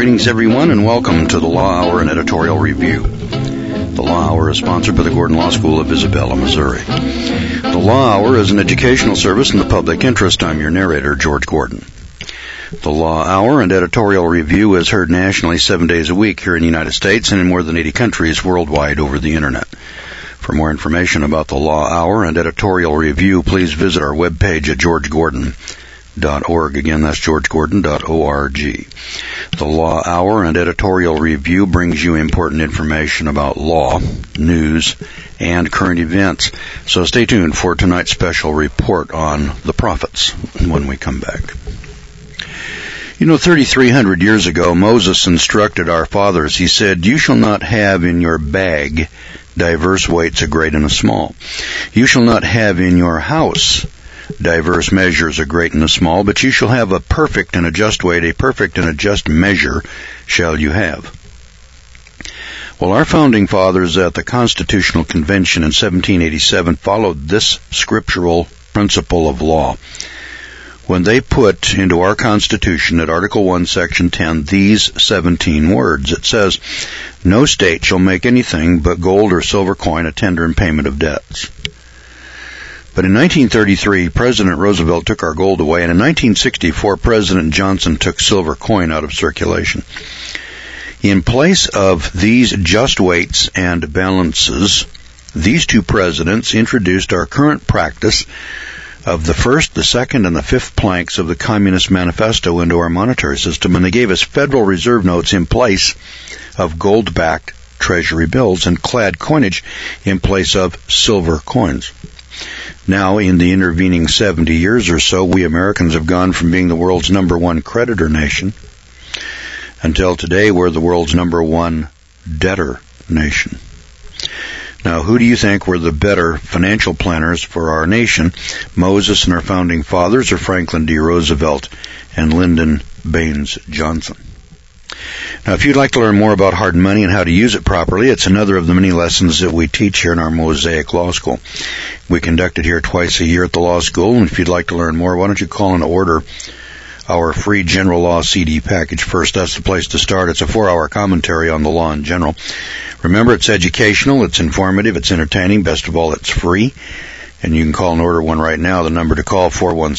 Greetings, everyone, and welcome to the Law Hour and Editorial Review. The Law Hour is sponsored by the Gordon Law School of Isabella, Missouri. The Law Hour is an educational service in the public interest. I'm your narrator, George Gordon. The Law Hour and Editorial Review is heard nationally 7 days a week here in the United States and in more than 80 countries worldwide over the Internet. For more information about the Law Hour and Editorial Review, please visit our webpage at georgegordon.org. Again, that's georgegordon.org. The Law Hour and Editorial Review brings you important information about law, news, and current events. So stay tuned for tonight's special report on the prophets when we come back. 3,300 years ago, Moses instructed our fathers. He said, "You shall not have in your bag diverse weights, a great and a small. You shall not have in your house diverse measures, a great and a small, but you shall have a perfect and a just weight, a perfect and a just measure shall you have." Well, our founding fathers at the Constitutional Convention in 1787 followed this scriptural principle of law when they put into our Constitution at Article 1, Section 10, these 17 words. It says, "No state shall make anything but gold or silver coin a tender in payment of debts." But in 1933, President Roosevelt took our gold away, and in 1964, President Johnson took silver coin out of circulation. In place of these just weights and balances, these two presidents introduced our current practice of the first, the second, and the fifth planks of the Communist Manifesto into our monetary system, and they gave us Federal Reserve notes in place of gold-backed Treasury bills and clad coinage in place of silver coins. Now, in the intervening 70 years or so, we Americans have gone from being the world's number one creditor nation until today we're the world's number one debtor nation. Now, who do you think were the better financial planners for our nation, Moses and our founding fathers, or Franklin D. Roosevelt and Lyndon Baines Johnson? Now, if you'd like to learn more about hard money and how to use it properly, it's another of the many lessons that we teach here in our Mosaic Law School. We conduct it here twice a year at the law school, and if you'd like to learn more, why don't you call and order our free General Law CD package first. That's the place to start. It's a 4-hour commentary on the law in general. Remember, it's educational, it's informative, it's entertaining. Best of all, it's free. And you can call and order one right now. The number to call,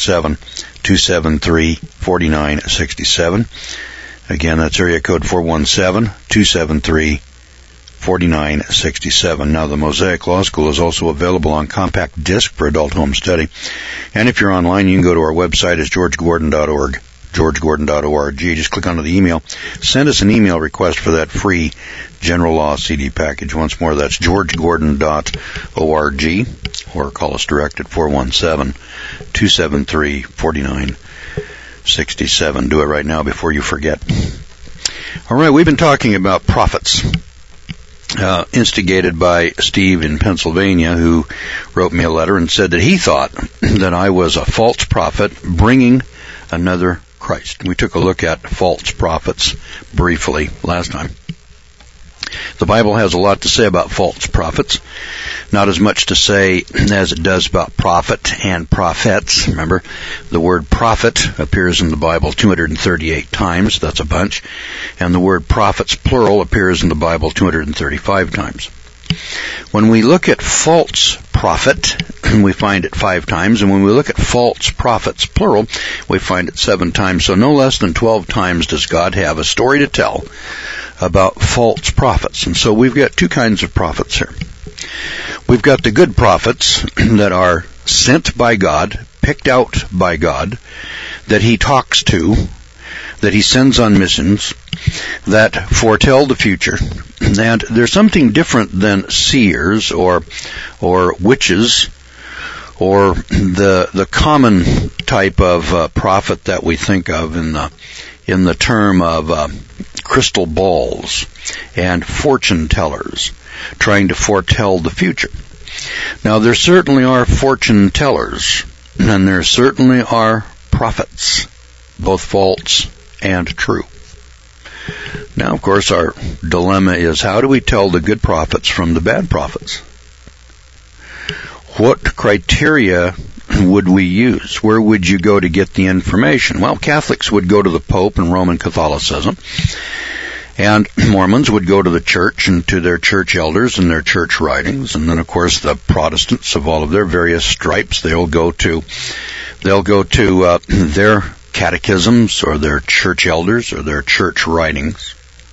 417-273-4967. Again, that's area code 417-273-4967. Now, the Mosaic Law School is also available on compact disc for adult home study. And if you're online, you can go to our website. It's georgegordon.org, georgegordon.org. Just click onto the email. Send us an email request for that free General Law CD package. Once more, that's georgegordon.org, or call us direct at 417-273-4967. Do it right now before you forget. All right, we've been talking about prophets, instigated by Steve in Pennsylvania, who wrote me a letter and said that he thought that I was a false prophet bringing another Christ. We took a look at false prophets briefly last time. The Bible has a lot to say about false prophets. Not as much to say as it does about prophet and prophets. Remember, the word prophet appears in the Bible 238 times. That's a bunch. And the word prophets, plural, appears in the Bible 235 times. When we look at false prophet, we find it 5 times. And when we look at false prophets, plural, we find it 7 times. So no less than 12 times does God have a story to tell about false prophets. And so we've got 2 kinds of prophets here. We've got the good prophets that are sent by God, picked out by God, that He talks to, that He sends on missions, that foretell the future. And there's something different than seers or witches or the common type of prophet that we think of in the term of crystal balls and fortune tellers trying to foretell the future. Now, there certainly are fortune tellers, and there certainly are prophets, both false and true. Now, of course, our dilemma is, how do we tell the good prophets from the bad prophets? What criteria would we use? Where would you go to get the information? Well, Catholics would go to the Pope and Roman Catholicism, and Mormons would go to the church and to their church elders and their church writings, and then of course the Protestants of all of their various stripes, they'll go to their catechisms or their church elders or their church writings.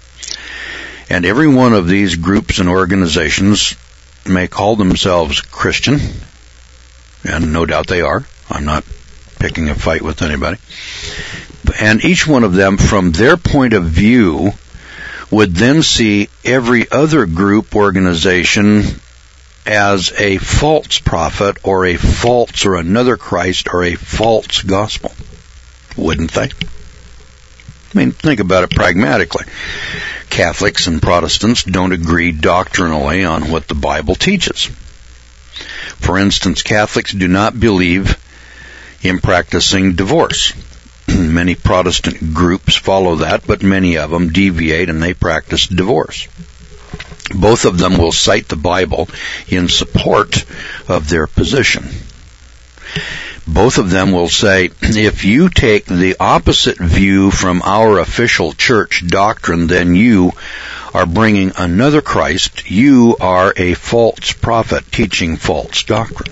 And every one of these groups and organizations may call themselves Christian, and no doubt they are. I'm not picking a fight with anybody. And each one of them, from their point of view, would then see every other group organization as a false prophet or a false or another Christ or a false gospel. Wouldn't they? I mean, think about it pragmatically. Catholics and Protestants don't agree doctrinally on what the Bible teaches. For instance, Catholics do not believe in practicing divorce. Many Protestant groups follow that, but many of them deviate and they practice divorce. Both of them will cite the Bible in support of their position. Both of them will say, if you take the opposite view from our official church doctrine, then you are bringing another Christ. You are a false prophet teaching false doctrine.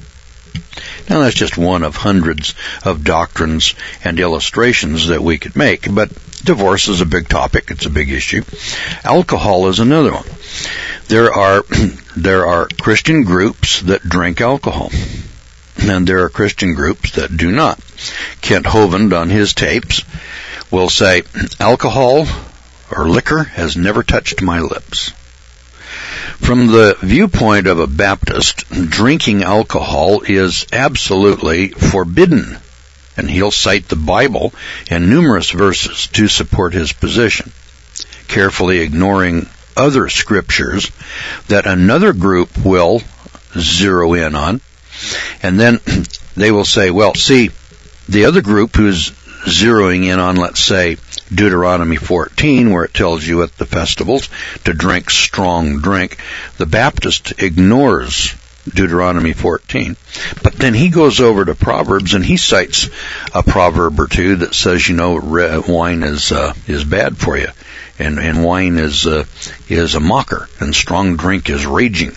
Now, that's just one of hundreds of doctrines and illustrations that we could make, but divorce is a big topic. It's a big issue. Alcohol is another one. There are Christian groups that drink alcohol, and there are Christian groups that do not. Kent Hovind on his tapes will say, alcohol or liquor has never touched my lips. From the viewpoint of a Baptist, drinking alcohol is absolutely forbidden, and he'll cite the Bible and numerous verses to support his position, carefully ignoring other scriptures that another group will zero in on, and then they will say, well, see, the other group who's zeroing in on, let's say, Deuteronomy 14, where it tells you at the festivals to drink strong drink, the Baptist ignores Deuteronomy 14. But then he goes over to Proverbs and he cites a proverb or two that says, wine is bad for you, and wine is a mocker, and strong drink is raging.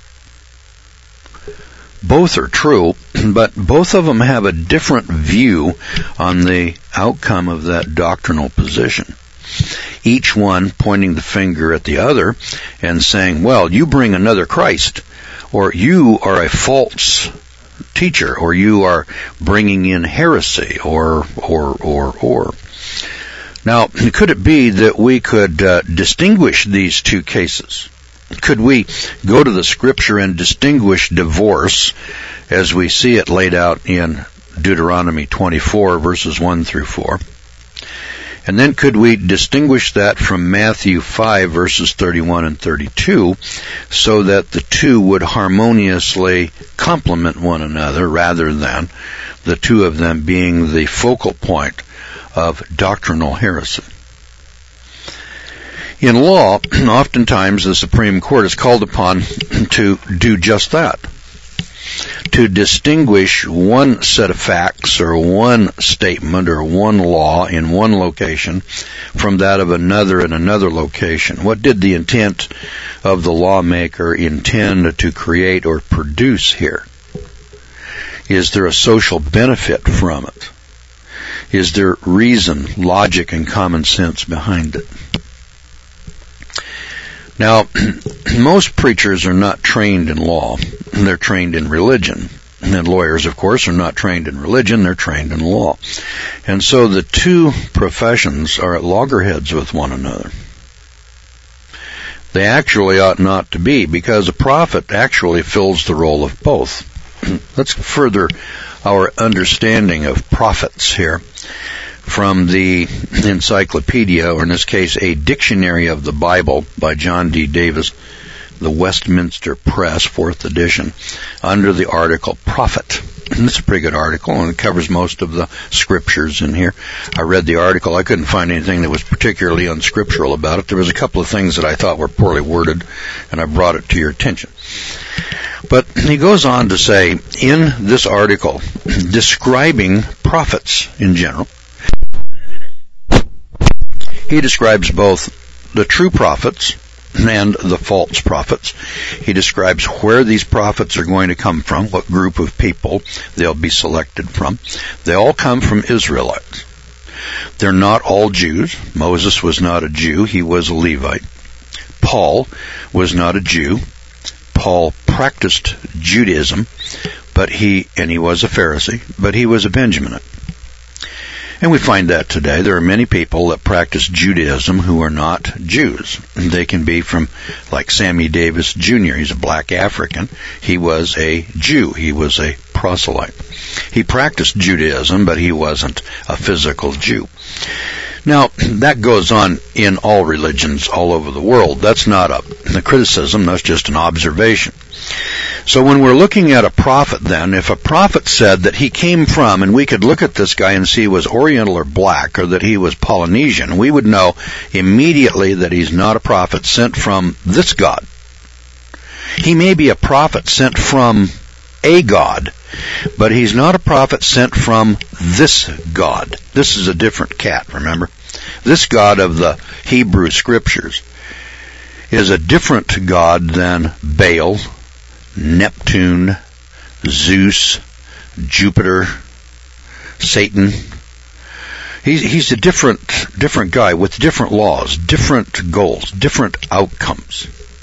Both are true, but both of them have a different view on the outcome of that doctrinal position. Each one pointing the finger at the other and saying, well, you bring another Christ, or you are a false teacher, or you are bringing in heresy, or. Now, could it be that we could distinguish these two cases? Could we go to the Scripture and distinguish divorce as we see it laid out in Deuteronomy 24, verses 1 through 4? And then could we distinguish that from Matthew 5, verses 31 and 32, so that the two would harmoniously complement one another rather than the two of them being the focal point of doctrinal heresy? In law, oftentimes the Supreme Court is called upon to do just that, to distinguish one set of facts or one statement or one law in one location from that of another in another location. What did the intent of the lawmaker intend to create or produce here? Is there a social benefit from it? Is there reason, logic, and common sense behind it? Now, most preachers are not trained in law. They're trained in religion. And lawyers, of course, are not trained in religion. They're trained in law. And so the two professions are at loggerheads with one another. They actually ought not to be, because a prophet actually fills the role of both. Let's further our understanding of prophets here from the encyclopedia, or in this case, a dictionary of the Bible by John D. Davis, the Westminster Press, 4th edition, under the article Prophet. And it's a pretty good article, and it covers most of the scriptures in here. I read the article. I couldn't find anything that was particularly unscriptural about it. There was a couple of things that I thought were poorly worded, and I brought it to your attention. But he goes on to say, in this article, describing prophets in general, he describes both the true prophets and the false prophets. He describes where these prophets are going to come from, what group of people they'll be selected from. They all come from Israelites. They're not all Jews. Moses was not a Jew. He was a Levite. Paul was not a Jew. Paul practiced Judaism, but he was a Pharisee, but he was a Benjaminite. And we find that today. There are many people that practice Judaism who are not Jews. They can be from, like Sammy Davis Jr. He's a black African. He was a Jew. He was a proselyte. He practiced Judaism, but he wasn't a physical Jew. Now, that goes on in all religions all over the world. That's not a criticism. That's just an observation. So when we're looking at a prophet then, if a prophet said that he came from, and we could look at this guy and see he was Oriental or black, or that he was Polynesian, we would know immediately that he's not a prophet sent from this God. He may be a prophet sent from a God, but he's not a prophet sent from this God. This is a different cat, remember? This God of the Hebrew Scriptures is a different God than Baal, Neptune, Zeus, Jupiter, Satan. He's a different guy with different laws, different goals, different outcomes.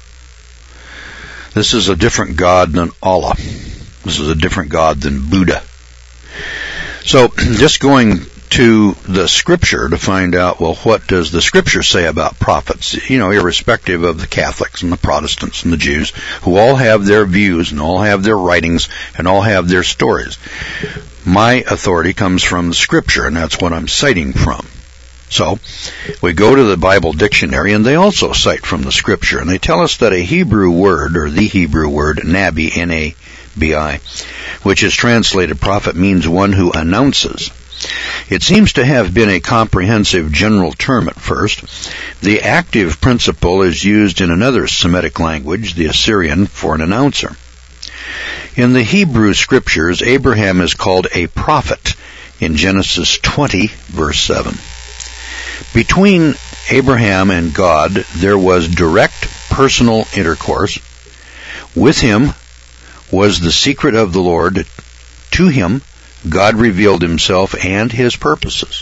This is a different God than Allah. This is a different God than Buddha. So, just going to the Scripture to find out, well, what does the Scripture say about prophets? You know, irrespective of the Catholics and the Protestants and the Jews, who all have their views and all have their writings and all have their stories. My authority comes from the Scripture, and that's what I'm citing from. So, we go to the Bible dictionary, and they also cite from the Scripture, and they tell us that a Hebrew word, or the Hebrew word, Nabi, N-A-B-I, which is translated prophet, means one who announces. It seems to have been a comprehensive general term at first. The active principle is used in another Semitic language, the Assyrian, for an announcer. In the Hebrew Scriptures, Abraham is called a prophet in Genesis 20, verse 7. Between Abraham and God, there was direct personal intercourse. With him was the secret of the Lord. To him, God revealed himself and his purposes.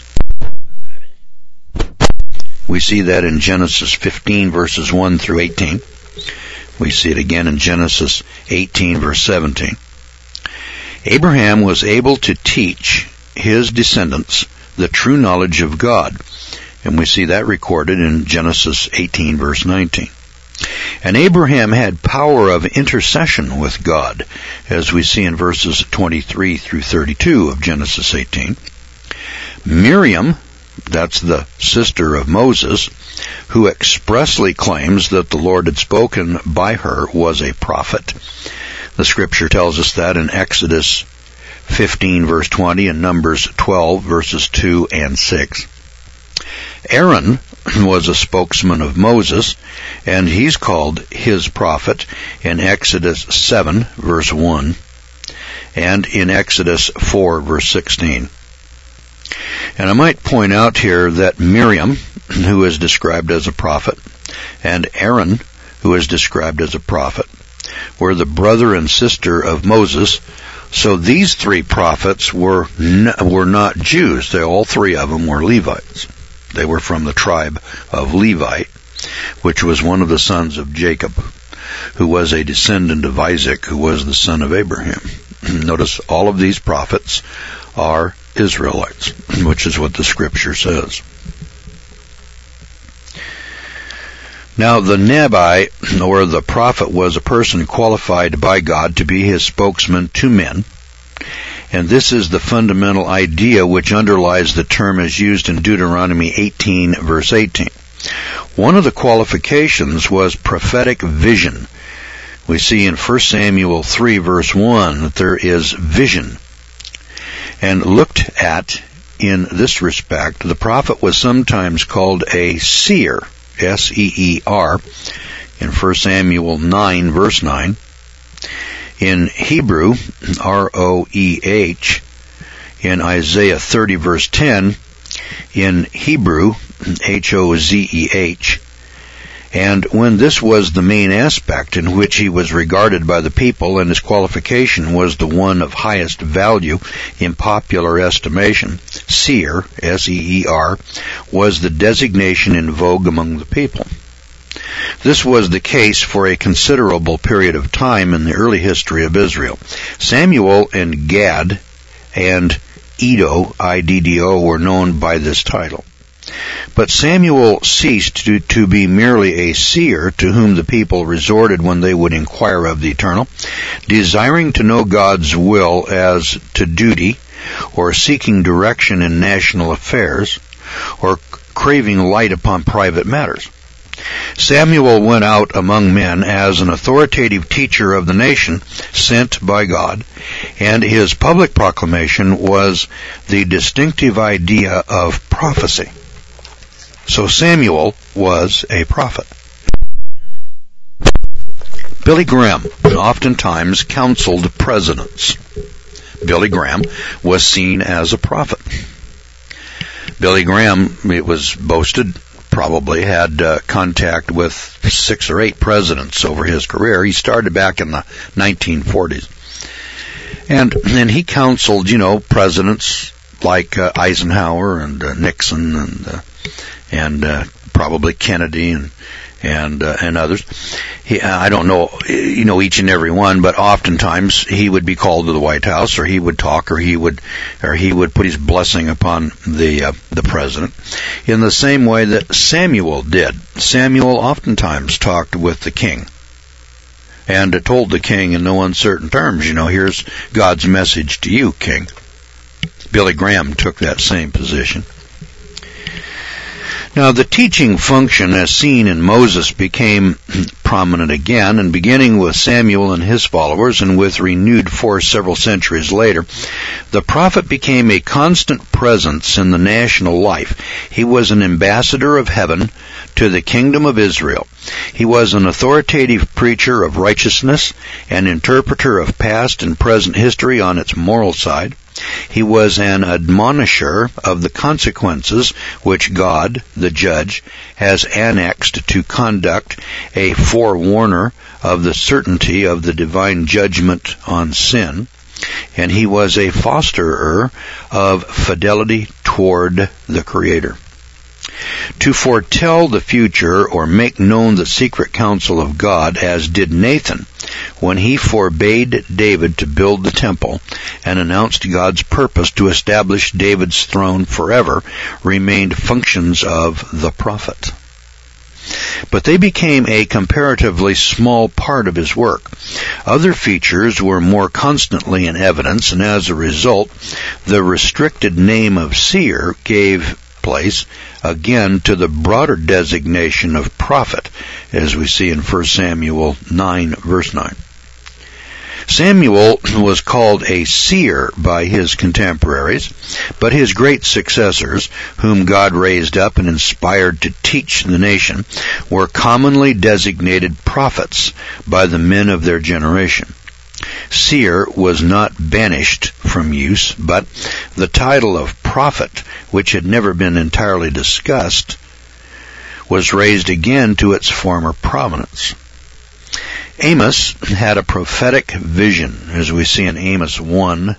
We see that in Genesis 15, verses 1 through 18. We see it again in Genesis 18, verse 17. Abraham was able to teach his descendants the true knowledge of God. And we see that recorded in Genesis 18, verse 19. And Abraham had power of intercession with God, as we see in verses 23 through 32 of Genesis 18. Miriam, that's the sister of Moses, who expressly claims that the Lord had spoken by her, was a prophet. The Scripture tells us that in Exodus 15, verse 20, and Numbers 12, verses 2 and 6. Aaron was a spokesman of Moses, and he's called his prophet in Exodus 7, verse 1, and in Exodus 4, verse 16. And I might point out here that Miriam, who is described as a prophet, and Aaron, who is described as a prophet, were the brother and sister of Moses. So these three prophets were not Jews. All three of them were Levites. They were from the tribe of Levi, which was one of the sons of Jacob, who was a descendant of Isaac, who was the son of Abraham. Notice all of these prophets are Israelites, which is what the Scripture says. Now the Nabi, or the prophet, was a person qualified by God to be his spokesman to men. And this is the fundamental idea which underlies the term as used in Deuteronomy 18, verse 18. One of the qualifications was prophetic vision. We see in 1 Samuel 3, verse 1, that there is vision. And looked at in this respect, the prophet was sometimes called a seer, S-E-E-R, in 1 Samuel 9, verse 9. In Hebrew, R-O-E-H. In Isaiah 30 verse 10, in Hebrew, H-O-Z-E-H. And when this was the main aspect in which he was regarded by the people, and his qualification was the one of highest value in popular estimation, seer, S-E-E-R, was the designation in vogue among the people. This was the case for a considerable period of time in the early history of Israel. Samuel and Gad and Iddo, I-D-D-O, were known by this title. But Samuel ceased to be merely a seer to whom the people resorted when they would inquire of the Eternal, desiring to know God's will as to duty, or seeking direction in national affairs, or craving light upon private matters. Samuel went out among men as an authoritative teacher of the nation sent by God, and his public proclamation was the distinctive idea of prophecy. So Samuel was a prophet. Billy Graham oftentimes counseled presidents. Billy Graham was seen as a prophet. Billy Graham, it was boasted, probably had contact with 6 or 8 presidents over his career. He started back in the 1940s. And then he counseled, presidents like Eisenhower and Nixon and probably Kennedy and others. I don't know, each and every one, but oftentimes he would be called to the White House, or he would talk, or he would put his blessing upon the president, in the same way that Samuel did. Samuel oftentimes talked with the king and told the king in no uncertain terms, here's God's message to you, king. Billy Graham took that same position. Now, the teaching function as seen in Moses became prominent again, and beginning with Samuel and his followers, and with renewed force several centuries later, the prophet became a constant presence in the national life. He was an ambassador of heaven to the kingdom of Israel. He was an authoritative preacher of righteousness, an interpreter of past and present history on its moral side. He was an admonisher of the consequences which God, the judge, has annexed to conduct, a forewarner of the certainty of the divine judgment on sin, and he was a fosterer of fidelity toward the Creator. To foretell the future or make known the secret counsel of God, as did Nathan when he forbade David to build the temple and announced God's purpose to establish David's throne forever, remained functions of the prophet. But they became a comparatively small part of his work. Other features were more constantly in evidence, and as a result, the restricted name of seer gave place again to the broader designation of prophet, as we see in 1 Samuel 9 verse 9. Samuel was called a seer by his contemporaries, but his great successors, whom God raised up and inspired to teach the nation, were commonly designated prophets by the men of their generation. Seer was not banished from use, but the title of prophet, which had never been entirely discussed, was raised again to its former prominence. Amos had a prophetic vision, as we see in Amos 8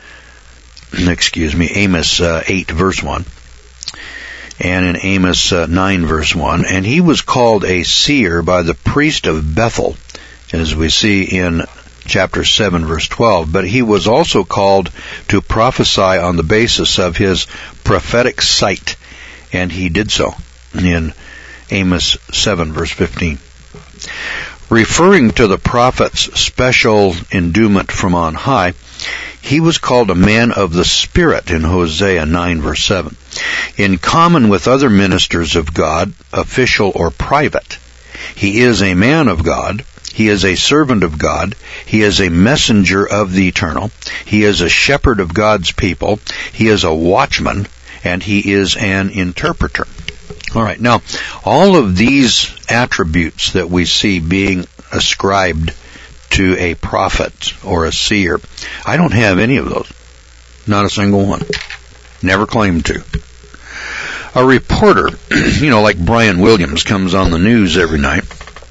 verse 1, and in Amos 9 verse 1, and he was called a seer by the priest of Bethel, as we see in chapter 7 verse 12, but he was also called to prophesy on the basis of his prophetic sight, and he did so in Amos 7 verse 15. Referring to the prophet's special endowment from on high, he was called a man of the Spirit in Hosea 9 verse 7. In common with other ministers of God, official or private, he is a man of God. He is a servant of God. He is a messenger of the Eternal. He is a shepherd of God's people. He is a watchman, and he is an interpreter. All right, now, all of these attributes that we see being ascribed to a prophet or a seer. I don't have any of those. Not a single one. Never claimed to. A reporter, like Brian Williams, comes on the news every night.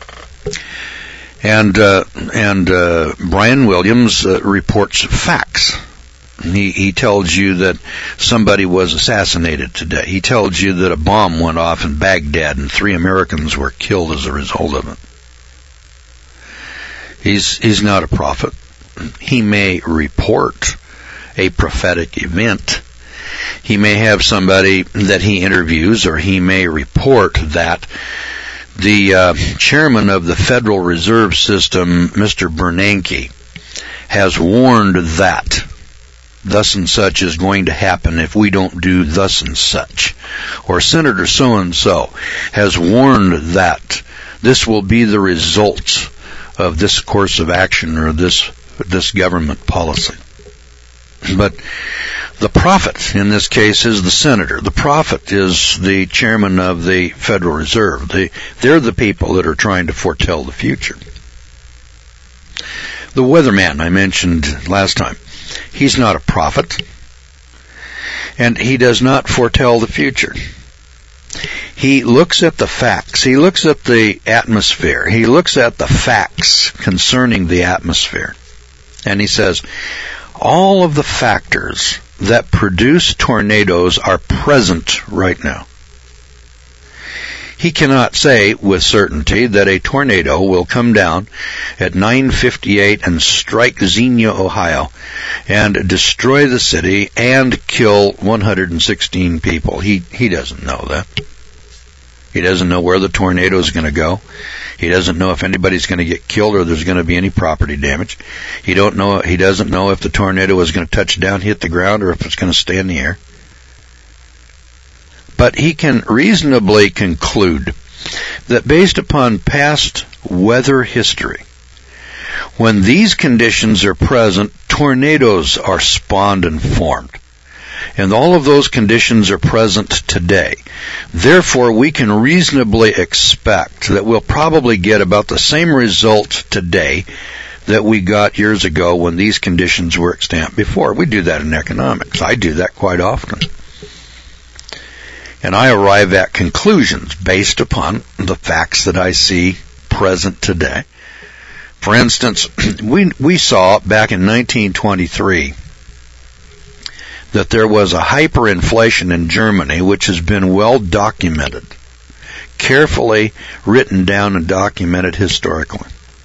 And Brian Williams reports facts. He tells you that somebody was assassinated today. He tells you that a bomb went off in Baghdad and 3 Americans were killed as a result of it. He's not a prophet. He may report a prophetic event. He may have somebody that he interviews, or he may report that the chairman of the Federal Reserve System, Mr. Bernanke, has warned that thus and such is going to happen if we don't do thus and such. Or Senator so-and-so has warned that this will be the results of this course of action or this government policy. But the prophet in this case is the senator. The prophet is the chairman of the Federal Reserve. They're the people that are trying to foretell the future. The weatherman I mentioned last time, he's not a prophet, and he does not foretell the future. He looks at the facts. He looks at the atmosphere. He looks at the facts concerning the atmosphere. And he says, all of the factors that produce tornadoes are present right now. He cannot say with certainty that a tornado will come down at 9:58 and strike Xenia, Ohio, and destroy the city and kill 116 people. He doesn't know that. He doesn't know where the tornado is going to go. He doesn't know if anybody's going to get killed or there's going to be any property damage. He doesn't know if the tornado is going to touch down, hit the ground, or if it's going to stay in the air. But he can reasonably conclude that based upon past weather history, when these conditions are present, tornadoes are spawned and formed. And all of those conditions are present today. Therefore, we can reasonably expect that we'll probably get about the same result today that we got years ago when these conditions were extant before. We do that in economics. I do that quite often. And I arrive at conclusions based upon the facts that I see present today. For instance, we saw back in 1923 that there was a hyperinflation in Germany, which has been well documented, carefully written down and documented historically.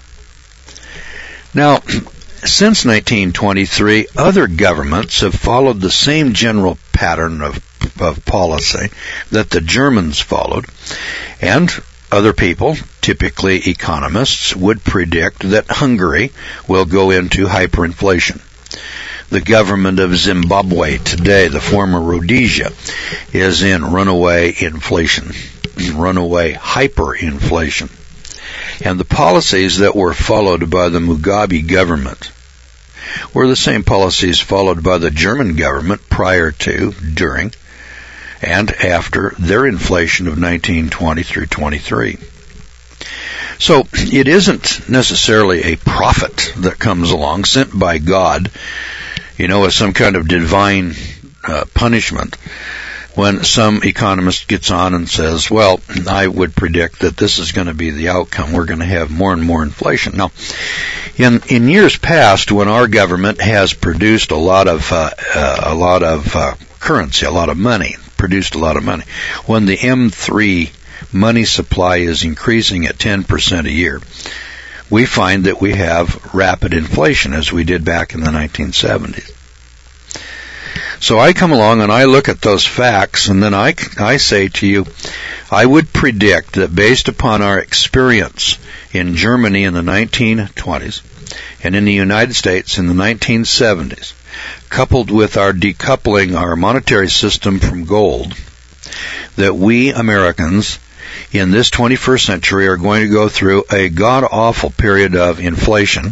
Now, since 1923, other governments have followed the same general pattern of policy that the Germans followed, and other people, typically economists, would predict that Hungary will go into hyperinflation. The government of Zimbabwe today, the former Rhodesia, is in runaway inflation, runaway hyperinflation. And the policies that were followed by the Mugabe government were the same policies followed by the German government prior to, during, and after their inflation of 1920 through 23. So it isn't necessarily a prophet that comes along, sent by God, as some kind of divine punishment, when some economist gets on and says, well, I would predict that this is going to be the outcome. We're going to have more and more inflation. Now, in years past, when our government has produced a lot of currency, a lot of money, when the M3 money supply is increasing at 10% a year, we find that we have rapid inflation, as we did back in the 1970s. So I come along and I look at those facts, and then I say to you, I would predict that based upon our experience in Germany in the 1920s and in the United States in the 1970s, coupled with our decoupling our monetary system from gold, that we Americans in this 21st century are going to go through a god-awful period of inflation,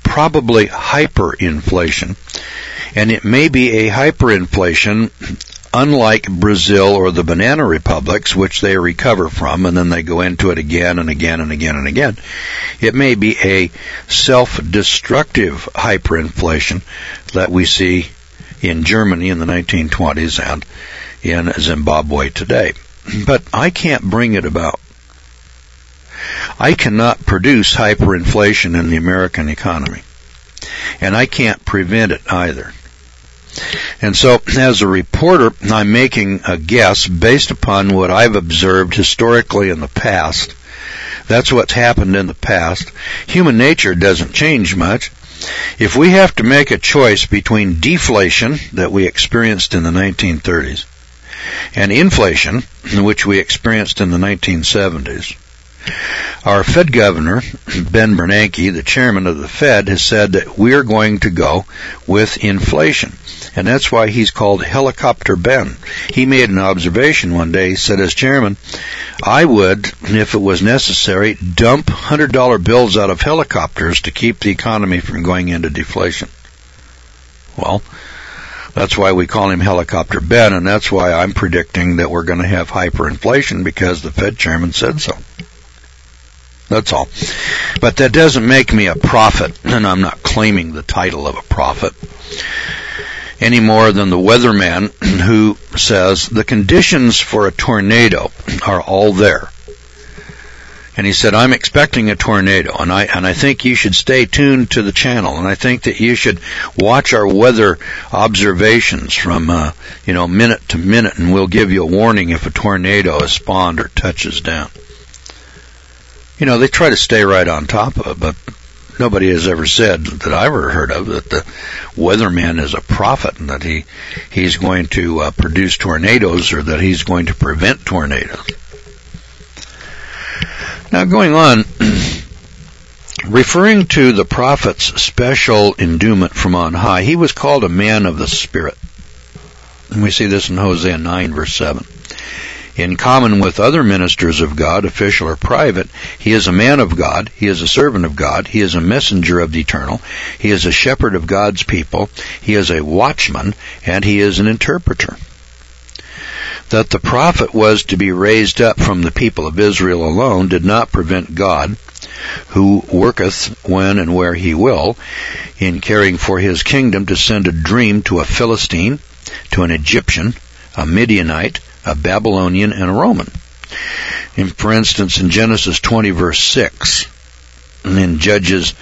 probably hyperinflation, and it may be a hyperinflation unlike Brazil or the banana republics, which they recover from, and then they go into it again and again and again and again. It may be a self-destructive hyperinflation that we see in Germany in the 1920s and in Zimbabwe today. But I can't bring it about. I cannot produce hyperinflation in the American economy, and I can't prevent it either. And so, as a reporter, I'm making a guess based upon what I've observed historically in the past. That's what's happened in the past. Human nature doesn't change much. If we have to make a choice between deflation that we experienced in the 1930s and inflation, which we experienced in the 1970s, our Fed governor, Ben Bernanke, the chairman of the Fed, has said that we're going to go with inflation. And that's why he's called Helicopter Ben. He made an observation one day. He said, as chairman, I would, if it was necessary, dump $100 bills out of helicopters to keep the economy from going into deflation. Well, that's why we call him Helicopter Ben, and that's why I'm predicting that we're going to have hyperinflation, because the Fed chairman said so. That's all. But that doesn't make me a prophet, and I'm not claiming the title of a prophet, any more than the weatherman who says the conditions for a tornado are all there. And he said, I'm expecting a tornado, and I think you should stay tuned to the channel, and I think that you should watch our weather observations from minute to minute, and we'll give you a warning if a tornado is spawned or touches down. You know, they try to stay right on top of it, but nobody has ever said that I've ever heard of that the weatherman is a prophet and that he's going to produce tornadoes or that he's going to prevent tornadoes. Now, going on, referring to the prophet's special endowment from on high, he was called a man of the Spirit. And we see this in Hosea 9, verse 7. In common with other ministers of God, official or private, he is a man of God, he is a servant of God, he is a messenger of the eternal, he is a shepherd of God's people, he is a watchman, and he is an interpreter. That the prophet was to be raised up from the people of Israel alone did not prevent God, who worketh when and where he will, in caring for his kingdom, to send a dream to a Philistine, to an Egyptian, a Midianite, a Babylonian, and a Roman. For instance, in Genesis 20, verse 6, and in Judges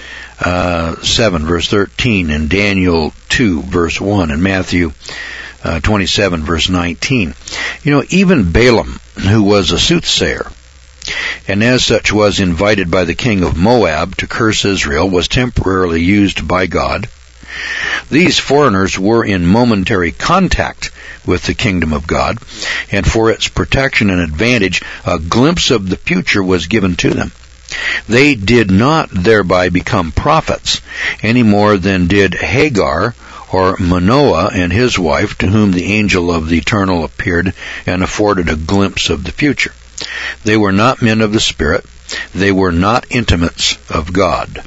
7, verse 13, in Daniel 2, verse 1, and Matthew 27, verse 19. You know, even Balaam, who was a soothsayer, and as such was invited by the king of Moab to curse Israel, was temporarily used by God. These foreigners were in momentary contact with the kingdom of God, and for its protection and advantage, a glimpse of the future was given to them. They did not thereby become prophets, any more than did Hagar or Manoah and his wife, to whom the angel of the Eternal appeared and afforded a glimpse of the future. They were not men of the Spirit. They were not intimates of God.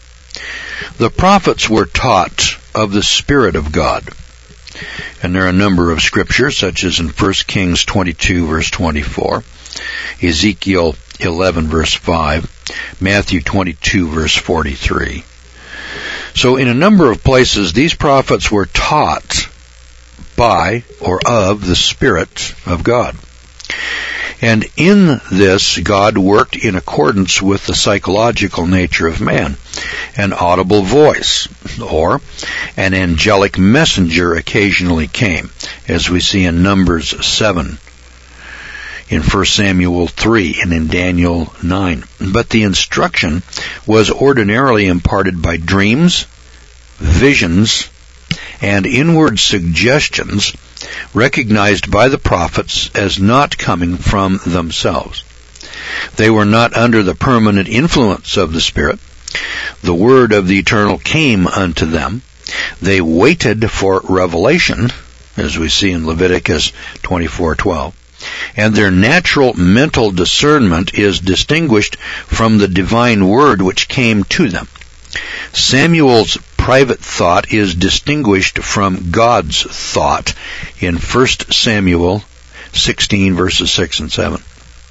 The prophets were taught of the Spirit of God. And there are a number of scriptures, such as in 1 Kings 22, verse 24, Ezekiel 11, verse 5, Matthew 22, verse 43. So in a number of places, these prophets were taught by or of the Spirit of God. And in this, God worked in accordance with the psychological nature of man. An audible voice, or an angelic messenger occasionally came, as we see in Numbers 7, in 1 Samuel 3, and in Daniel 9. But the instruction was ordinarily imparted by dreams, visions, and inward suggestions recognized by the prophets as not coming from themselves. They were not under the permanent influence of the Spirit. The word of the Eternal came unto them. They waited for revelation, as we see in Leviticus 24:12. And their natural mental discernment is distinguished from the divine word which came to them. Samuel's private thought is distinguished from God's thought in 1 Samuel 16 verses 6 and 7.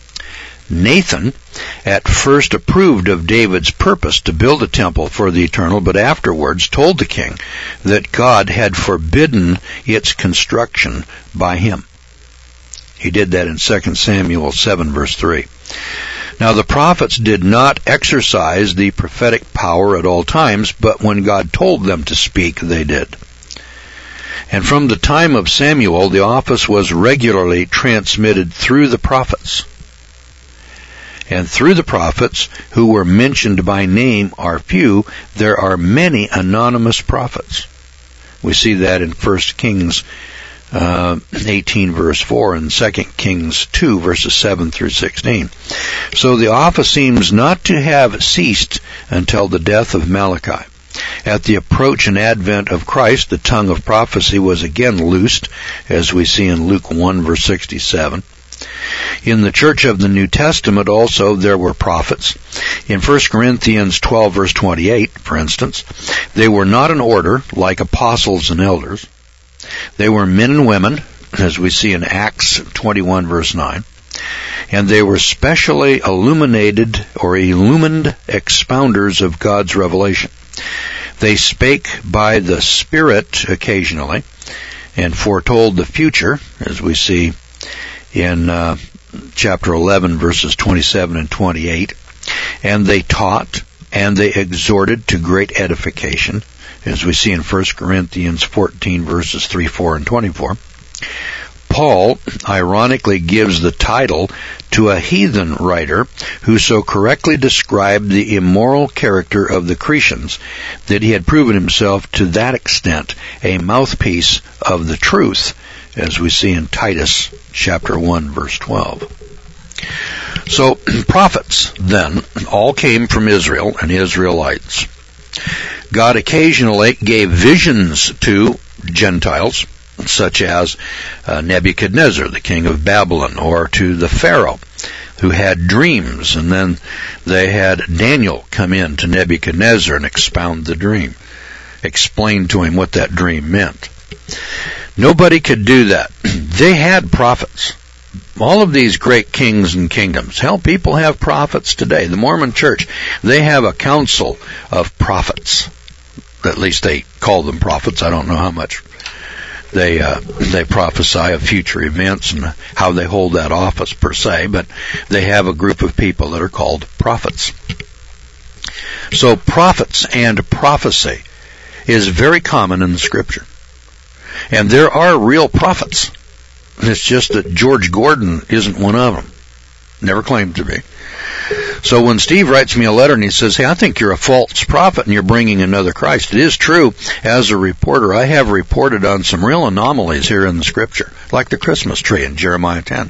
Nathan at first approved of David's purpose to build a temple for the Eternal, but afterwards told the king that God had forbidden its construction by him. He did that in 2 Samuel 7 verse 3. Now the prophets did not exercise the prophetic power at all times, but when God told them to speak, they did. And from the time of Samuel, the office was regularly transmitted through the prophets. And through the prophets, who were mentioned by name are few, there are many anonymous prophets. We see that in 1 Kings 18 verse 4 and 2 Kings 2 verses 7 through 16. So the office seems not to have ceased until the death of Malachi. At the approach and advent of Christ, the tongue of prophecy was again loosed, as we see in Luke 1 verse 67. In the church of the New Testament also there were prophets. In 1 Corinthians 12 verse 28, for instance, they were not an order like apostles and elders. They were men and women, as we see in Acts 21 verse 9. And they were specially illumined expounders of God's revelation. They spake by the Spirit occasionally and foretold the future, as we see in chapter 11 verses 27 and 28. And they taught and they exhorted to great edification, as we see in 1 Corinthians 14 verses 3, 4, and 24. Paul ironically gives the title to a heathen writer who so correctly described the immoral character of the Cretans that he had proven himself to that extent a mouthpiece of the truth, as we see in Titus chapter 1 verse 12. So prophets then all came from Israel and Israelites. God occasionally gave visions to Gentiles, such as Nebuchadnezzar, the king of Babylon, or to the Pharaoh, who had dreams, and then they had Daniel come in to Nebuchadnezzar and expound the dream, explain to him what that dream meant. Nobody could do that. They had prophets. All of these great kings and kingdoms. Hell, people have prophets today. The Mormon Church, they have a council of prophets. At least they call them prophets. I don't know how much they prophesy of future events and how they hold that office per se, but they have a group of people that are called prophets. So prophets and prophecy is very common in the Scripture. And there are real prophets. It's just that George Gordon isn't one of them. Never claimed to be. So when Steve writes me a letter and he says, hey, I think you're a false prophet and you're bringing another Christ, it is true. As a reporter, I have reported on some real anomalies here in the Scripture, like the Christmas tree in Jeremiah 10.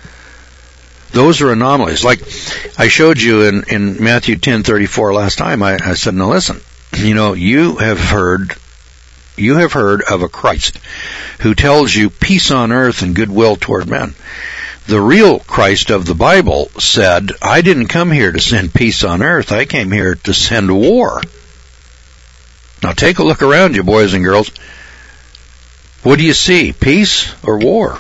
Those are anomalies. Like I showed you in Matthew 10:34 last time, I said, now listen, you have heard of a Christ who tells you peace on earth and goodwill toward men. The real Christ of the Bible said, I didn't come here to send peace on earth. I came here to send war. Now take a look around you, boys and girls. What do you see? Peace or war?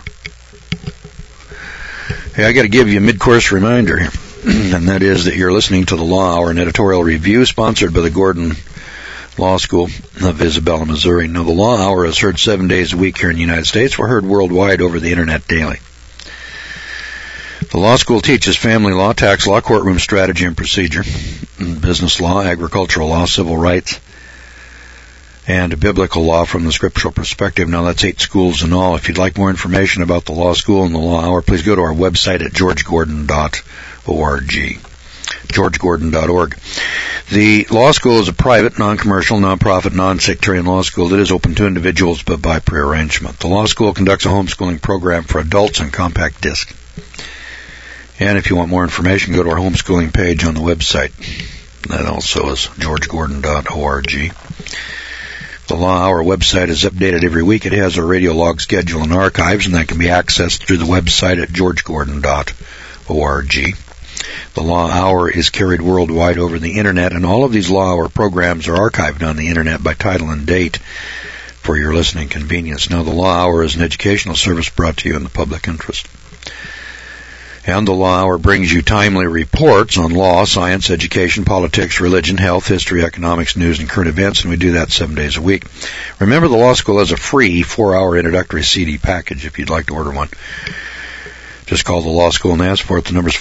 Hey, I got to give you a mid-course reminder here, and that is that you're listening to the Law Hour, an editorial review sponsored by the Gordon Law School of Isabella, Missouri. Now, the Law Hour is heard 7 days a week here in the United States. We're heard worldwide over the Internet daily. The law school teaches family law, tax law, courtroom strategy and procedure, business law, agricultural law, civil rights, and biblical law from the scriptural perspective. Now, that's 8 schools in all. If you'd like more information about the law school and the Law Hour, please go to our website at georgegordon.org. georgegordon.org. The law school is a private, non-commercial, non-profit, non-sectarian law school that is open to individuals but by prearrangement. The law school conducts a homeschooling program for adults on compact disc. And if you want more information, go to our homeschooling page on the website. That also is georgegordon.org. The Law Hour website is updated every week. It has a radio log schedule and archives, and that can be accessed through the website at georgegordon.org. The Law Hour is carried worldwide over the Internet, and all of these Law Hour programs are archived on the Internet by title and date for your listening convenience. Now, the Law Hour is an educational service brought to you in the public interest. And the Law Hour brings you timely reports on law, science, education, politics, religion, health, history, economics, news, and current events, and we do that 7 days a week. Remember, the Law School has a free 4-hour introductory CD package if you'd like to order one. Just call the Law School and ask for it. The number's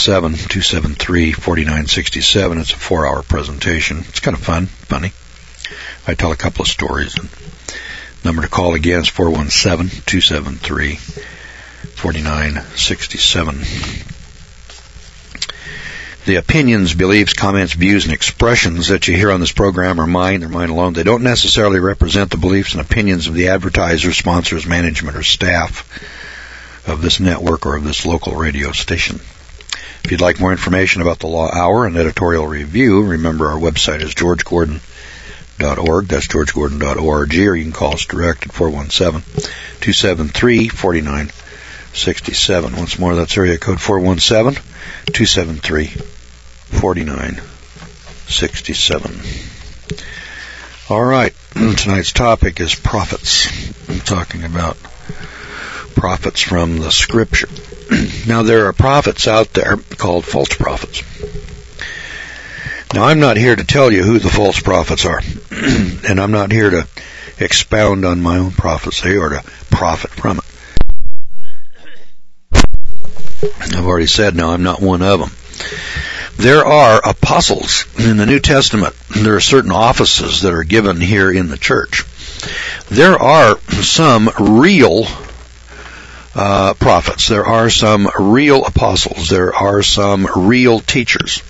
417-273-4967. It's a 4-hour presentation. It's kind of funny. I tell a couple of stories. And number to call again is 417-273-4967. The opinions, beliefs, comments, views, and expressions that you hear on this program are mine. They're mine alone. They don't necessarily represent the beliefs and opinions of the advertisers, sponsors, management, or staff of this network or of this local radio station. If you'd like more information about the Law Hour and editorial review, remember our website is georgegordon.org. That's georgegordon.org, or you can call us direct at 417-273-4967. Once more, that's area code 417-273-4967. All right, tonight's topic is prophets. I'm talking about prophets from the Scripture. Now, there are prophets out there called false prophets. Now, I'm not here to tell you who the false prophets are, and I'm not here to expound on my own prophecy or to profit from it. I've already said now I'm not one of them. There are apostles in the New Testament. There are certain offices that are given here in the church. There are some real prophets. There are some real apostles. There are some real teachers.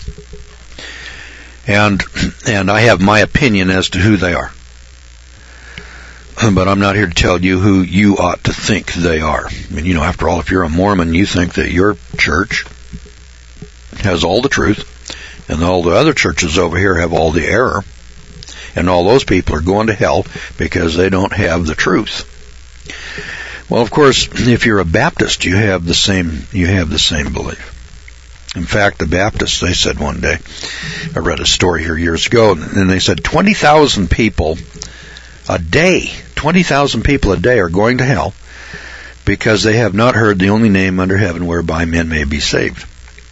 And I have my opinion as to who they are. But I'm not here to tell you who you ought to think they are. I mean, after all, if you're a Mormon, you think that your church has all the truth, and all the other churches over here have all the error, and all those people are going to hell because they don't have the truth. Well, of course, if you're a Baptist, you have the same belief. In fact, the Baptists, they said one day, I read a story here years ago, and they said 20,000 people a day are going to hell because they have not heard the only name under heaven whereby men may be saved.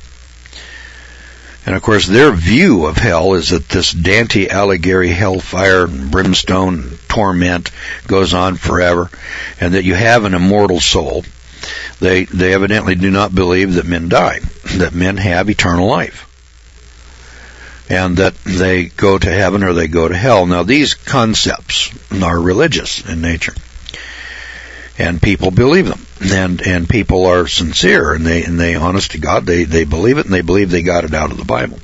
And of course, their view of hell is that this Dante Alighieri hellfire and brimstone and torment goes on forever, and that you have an immortal soul. They evidently do not believe that men die, that men have eternal life, and that they go to heaven or they go to hell. Now, these concepts are religious in nature, and people believe them, and people are sincere, and they honest to God, they believe it, and they believe they got it out of the Bible.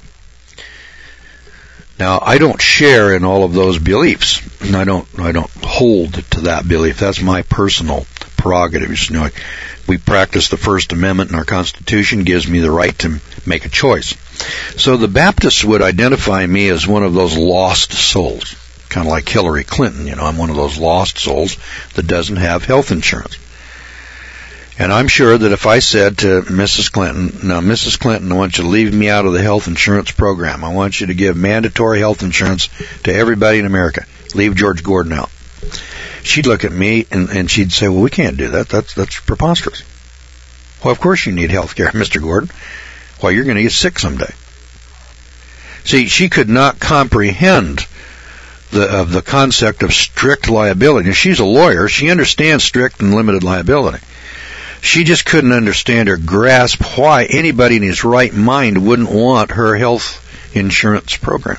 Now, I don't share in all of those beliefs, and I don't hold to that belief. That's my personal prerogative. We practice the First Amendment, and our Constitution gives me the right to make a choice. So the Baptists would identify me as one of those lost souls, kind of like Hillary Clinton. I'm one of those lost souls that doesn't have health insurance. And I'm sure that if I said to Mrs. Clinton, now, Mrs. Clinton, I want you to leave me out of the health insurance program. I want you to give mandatory health insurance to everybody in America. Leave George Gordon out. She'd look at me and she'd say, well, we can't do that. That's preposterous. Well, of course you need health care, Mr. Gordon. Well, you're going to get sick someday. See, she could not comprehend the concept of strict liability. And she's a lawyer. She understands strict and limited liability. She just couldn't understand or grasp why anybody in his right mind wouldn't want her health insurance program.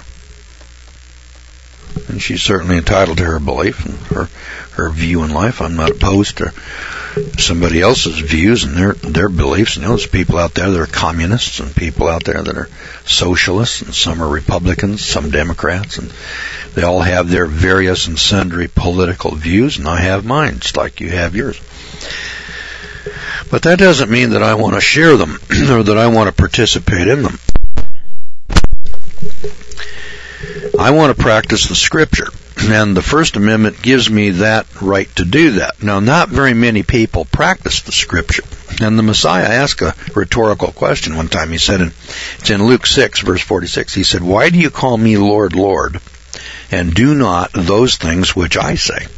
And she's certainly entitled to her belief and her view in life. I'm not opposed to somebody else's views and their beliefs. There's people out there that are communists and people out there that are socialists, and some are Republicans, some Democrats, and they all have their various and sundry political views, and I have mine, just like you have yours. But that doesn't mean that I want to share them or that I want to participate in them. I want to practice the Scripture. And the First Amendment gives me that right to do that. Now, not very many people practice the Scripture. And the Messiah asked a rhetorical question one time. He said, it's in Luke 6, verse 46, he said, "Why do you call me Lord, Lord, and do not those things which I say?"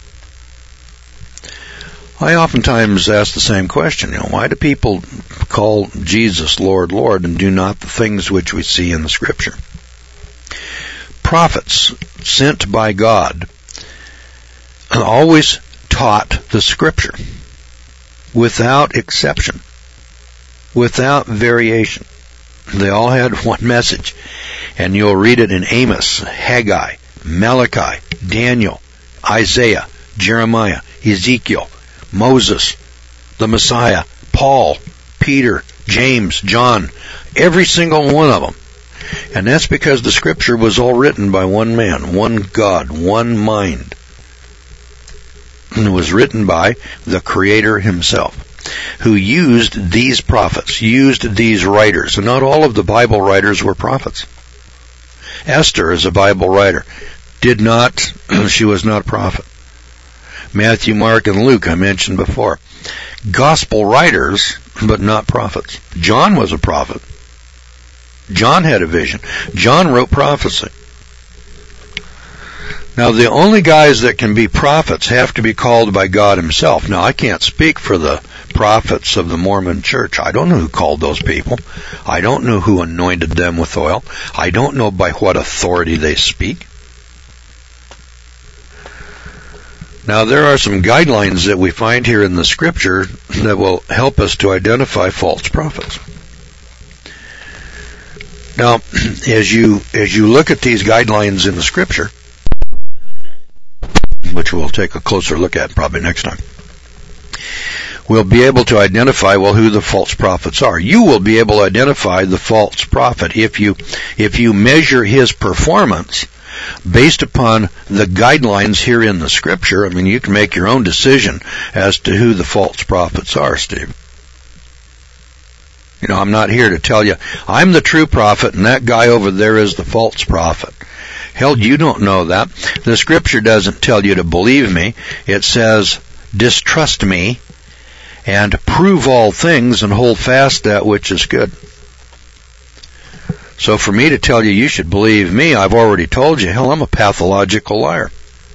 I oftentimes ask the same question, why do people call Jesus Lord, Lord, and do not the things which we see in the Scripture? Prophets sent by God always taught the Scripture without exception, without variation. They all had one message, and you'll read it in Amos, Haggai, Malachi, Daniel, Isaiah, Jeremiah, Ezekiel, Moses, the Messiah, Paul, Peter, James, John, every single one of them. And that's because the Scripture was all written by one man, one God, one mind. And it was written by the Creator Himself, who used these prophets, used these writers. And not all of the Bible writers were prophets. Esther is a Bible writer. She was not a prophet. Matthew, Mark, and Luke, I mentioned before. Gospel writers, but not prophets. John was a prophet. John had a vision. John wrote prophecy. Now, the only guys that can be prophets have to be called by God Himself. Now, I can't speak for the prophets of the Mormon Church. I don't know who called those people. I don't know who anointed them with oil. I don't know by what authority they speak. Now, there are some guidelines that we find here in the Scripture that will help us to identify false prophets. Now, as you look at these guidelines in the Scripture, which we'll take a closer look at probably next time, we'll be able to identify, who the false prophets are. You will be able to identify the false prophet if you measure his performance based upon the guidelines here in the Scripture. I mean, you can make your own decision as to who the false prophets are, Steve. I'm not here to tell you, I'm the true prophet and that guy over there is the false prophet. Hell, you don't know that. The Scripture doesn't tell you to believe me. It says, distrust me and prove all things and hold fast that which is good. So for me to tell you should believe me, I've already told you, I'm a pathological liar.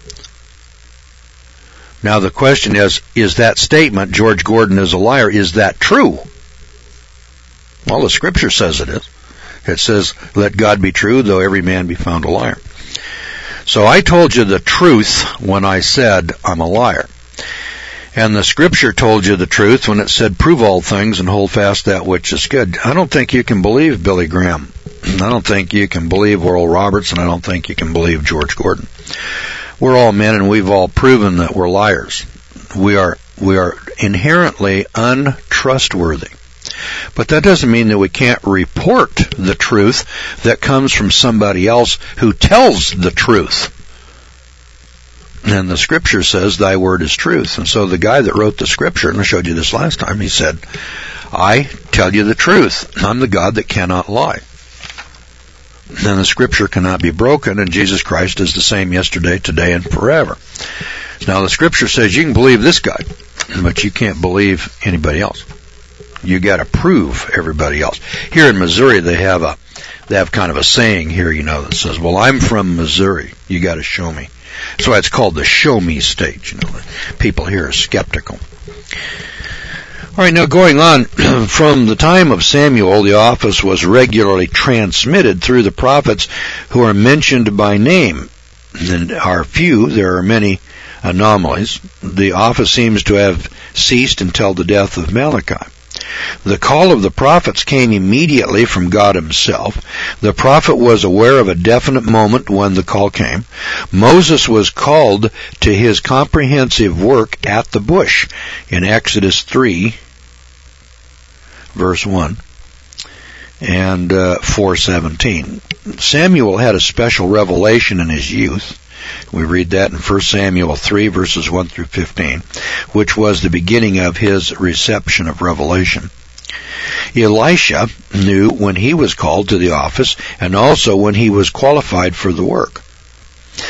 Now the question is that statement, George Gordon is a liar, is that true? Well, the Scripture says it is. It says, let God be true, though every man be found a liar. So I told you the truth when I said I'm a liar. And the Scripture told you the truth when it said, prove all things and hold fast that which is good. I don't think you can believe Billy Graham. I don't think you can believe Oral Roberts, and I don't think you can believe George Gordon. We're all men, and we've all proven that we're liars. We are inherently untrustworthy. But that doesn't mean that we can't report the truth that comes from somebody else who tells the truth. And the Scripture says, thy word is truth. And so the guy that wrote the Scripture, and I showed you this last time, he said, I tell you the truth. I'm the God that cannot lie. And the Scripture cannot be broken, and Jesus Christ is the same yesterday, today, and forever. Now the Scripture says you can believe this guy, but you can't believe anybody else. You got to prove everybody else. Here in Missouri, they have kind of a saying here, that says, well, I'm from Missouri. You got to show me. That's why it's called the show me state. People here are skeptical. All right, now going on, from the time of Samuel, the office was regularly transmitted through the prophets who are mentioned by name. There are many anomalies. The office seems to have ceased until the death of Malachi. The call of the prophets came immediately from God Himself. The prophet was aware of a definite moment when the call came. Moses was called to his comprehensive work at the bush in Exodus 3, verse 1 and 4:17. Samuel had a special revelation in his youth. We read that in 1 Samuel 3, verses 1 through 15, which was the beginning of his reception of revelation. Elisha knew when he was called to the office and also when he was qualified for the work.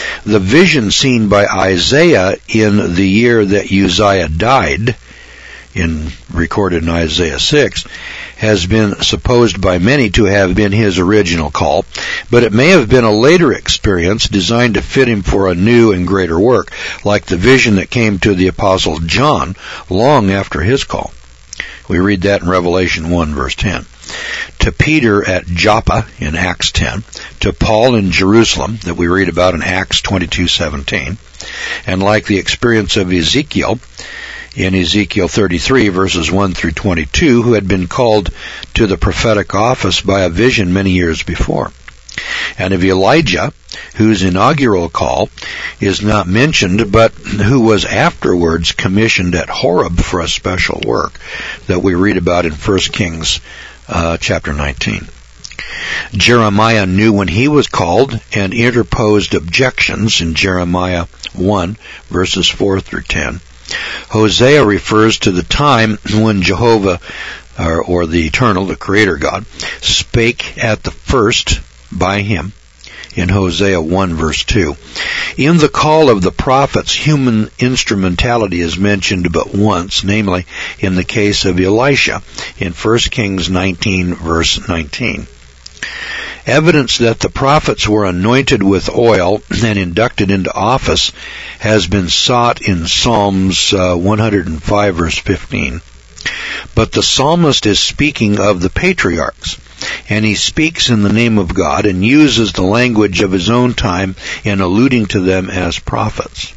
The vision seen by Isaiah in the year that Uzziah died, recorded in Isaiah 6, has been supposed by many to have been his original call, but it may have been a later experience designed to fit him for a new and greater work, like the vision that came to the Apostle John long after his call. We read that in Revelation 1, verse 10. To Peter at Joppa in Acts 10, to Paul in Jerusalem that we read about in Acts 22:17, and like the experience of Ezekiel in Ezekiel 33 verses 1 through 22, who had been called to the prophetic office by a vision many years before. And of Elijah, whose inaugural call is not mentioned, but who was afterwards commissioned at Horeb for a special work that we read about in 1 Kings chapter 19. Jeremiah knew when he was called and interposed objections in Jeremiah 1 verses 4 through 10. Hosea refers to the time when Jehovah, or the Eternal, the Creator God, spake at the first by him in Hosea 1 verse 2. In the call of the prophets, human instrumentality is mentioned but once, namely in the case of Elisha in 1 Kings 19 verse 19. Evidence that the prophets were anointed with oil and inducted into office has been sought in Psalms 105 verse 15. But the psalmist is speaking of the patriarchs, and he speaks in the name of God and uses the language of his own time in alluding to them as prophets.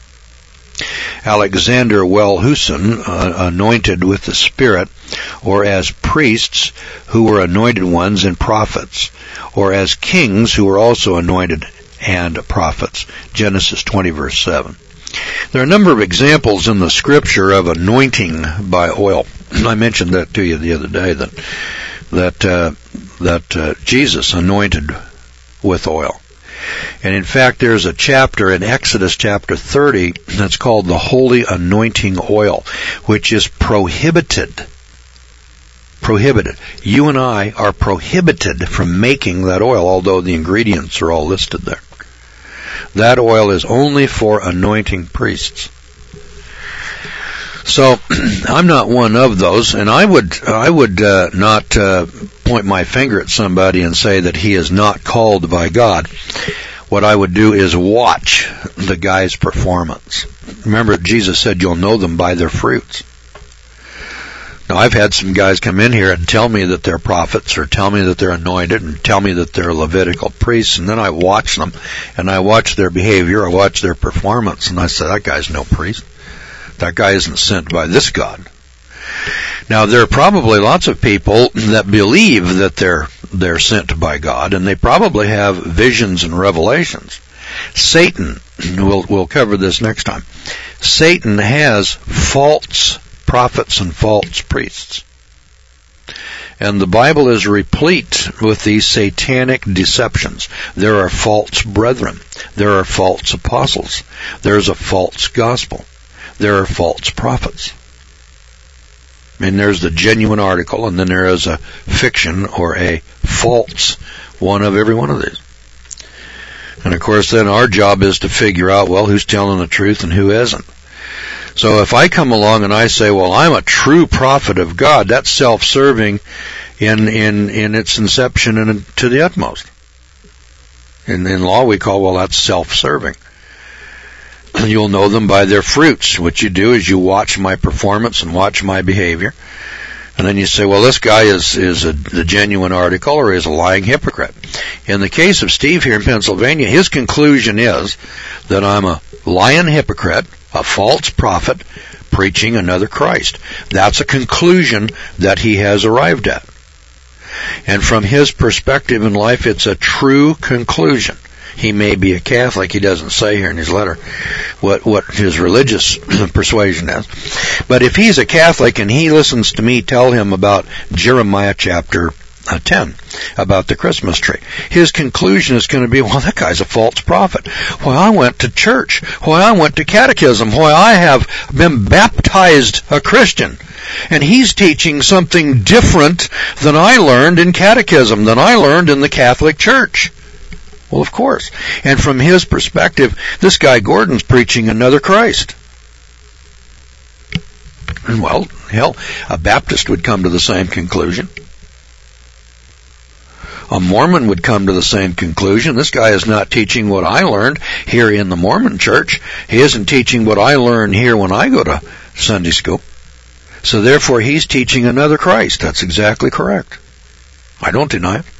Alexander Wellhausen, anointed with the Spirit, or as priests who were anointed ones and prophets, or as kings who were also anointed and prophets. Genesis 20 verse 7. There are a number of examples in the Scripture of anointing by oil. I mentioned that to you the other day, that Jesus anointed with oil. And in fact, there's a chapter in Exodus chapter 30 that's called the Holy Anointing Oil, which is prohibited. Prohibited. You and I are prohibited from making that oil, although the ingredients are all listed there. That oil is only for anointing priests. So, I'm not one of those, and I would not point my finger at somebody and say that he is not called by God. What I would do is watch the guy's performance. Remember, Jesus said you'll know them by their fruits. Now, I've had some guys come in here and tell me that they're prophets, or tell me that they're anointed, and tell me that they're Levitical priests, and then I watch them, and I watch their behavior, I watch their performance, and I say, that guy's no priest. That guy isn't sent by this God. Now, there are probably lots of people that believe that they're sent by God, and they probably have visions and revelations. Satan, we'll cover this next time. Satan has false prophets and false priests. And the Bible is replete with these satanic deceptions. There are false brethren. There are false apostles. There's a false gospel. There are false prophets. And there's the genuine article, and then there is a fiction or a false one of every one of these. And of course then our job is to figure out, well, who's telling the truth and who isn't. So if I come along and I say, well, I'm a true prophet of God, that's self-serving in its inception and to the utmost. In law we call, well, that's self-serving. You'll know them by their fruits. What you do is you watch my performance and watch my behavior. And then you say, well, this guy is the genuine article, or is a lying hypocrite. In the case of Steve here in Pennsylvania, his conclusion is that I'm a lying hypocrite, a false prophet, preaching another Christ. That's a conclusion that he has arrived at. And from his perspective in life, it's a true conclusion. He may be a Catholic. He doesn't say here in his letter what his religious persuasion is. But if he's a Catholic and he listens to me tell him about Jeremiah chapter 10, about the Christmas tree, his conclusion is going to be, well, that guy's a false prophet. Why, I went to church. Why, I went to catechism. Why, I have been baptized a Christian. And he's teaching something different than I learned in catechism, than I learned in the Catholic Church. Well, of course. And from his perspective, this guy Gordon's preaching another Christ. And well, hell, a Baptist would come to the same conclusion. A Mormon would come to the same conclusion. This guy is not teaching what I learned here in the Mormon church. He isn't teaching what I learned here when I go to Sunday school. So therefore, he's teaching another Christ. That's exactly correct. I don't deny it.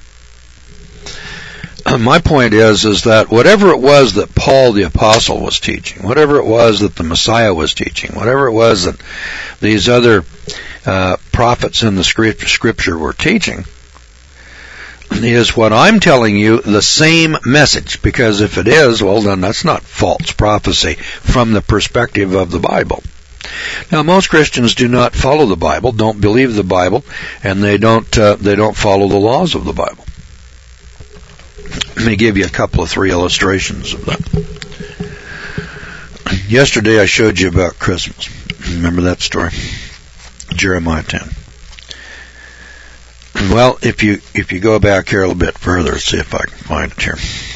My point is that whatever it was that Paul the Apostle was teaching, whatever it was that the Messiah was teaching, whatever it was that these other prophets in the Scripture were teaching, is what I'm telling you the same message. Because if it is, well then that's not false prophecy from the perspective of the Bible. Now most Christians do not follow the Bible, don't believe the Bible, and they don't follow the laws of the Bible. Let me give you a couple of 3 illustrations of that. Yesterday I showed you about Christmas. Remember that story? Jeremiah 10. Well, if you go back here a little bit further, see if I can find it here.